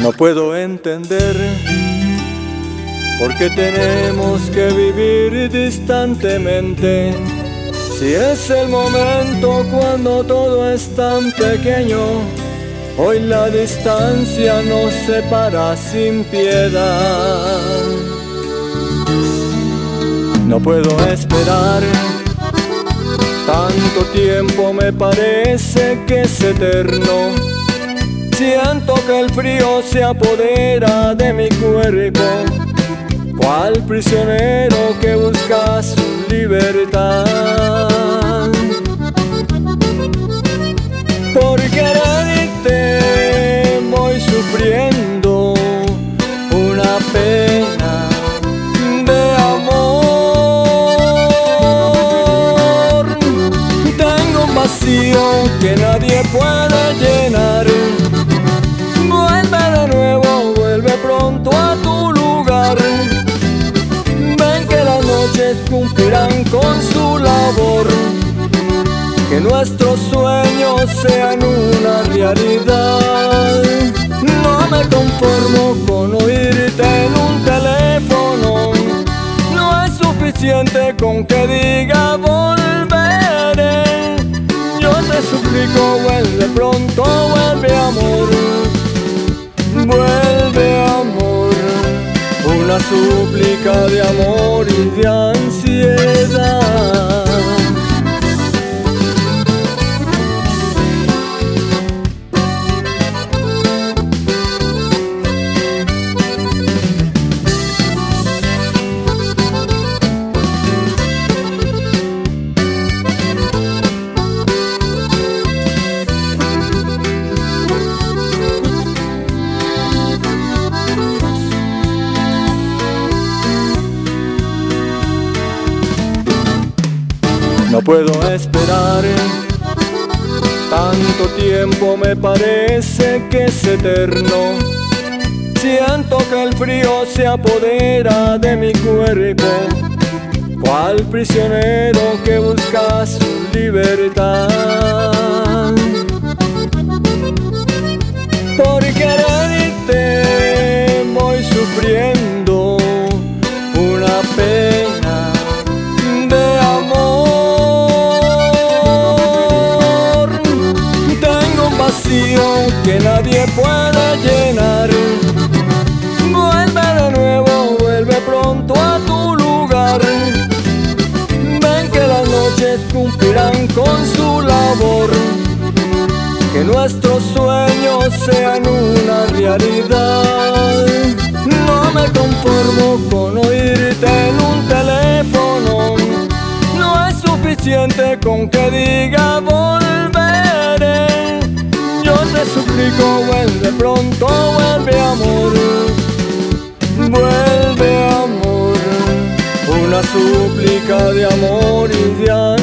No puedo entender por qué tenemos que vivir distantemente, si es el momento cuando todo es tan pequeño. Hoy la distancia nos separa sin piedad. No puedo esperar, tanto tiempo me parece que es eterno. Siento que el frío se apodera de mi cuerpo, cual prisionero que busca su libertad. Por quererte voy sufriendo una pena de amor. Tengo un vacío que nadie puede llenar. Vuelve de nuevo, vuelve pronto a tu lugar. Ven que las noches cumplirán con su labor, que nuestros sueños sean una realidad. No me conformo con oírte en un teléfono, no es suficiente con que diga volveré. Yo te suplico, vuelve pronto, vuelve amor. Vuelve amor, una súplica de amor y de ansiedad. No puedo esperar, tanto tiempo me parece que es eterno. Siento que el frío se apodera de mi cuerpo, cual prisionero que busca su libertad. Por quererte voy sufriendo una pena de amor. Que nadie puede llenar. Vuelve de nuevo, vuelve pronto a tu lugar. Ven que las noches cumplirán con su labor, que nuestros sueños sean una realidad. No me conformo con oírte en un teléfono, no es suficiente con que diga volveré. Yo te suplico, vuelve pronto, vuelve amor. Vuelve amor, una súplica de amor y de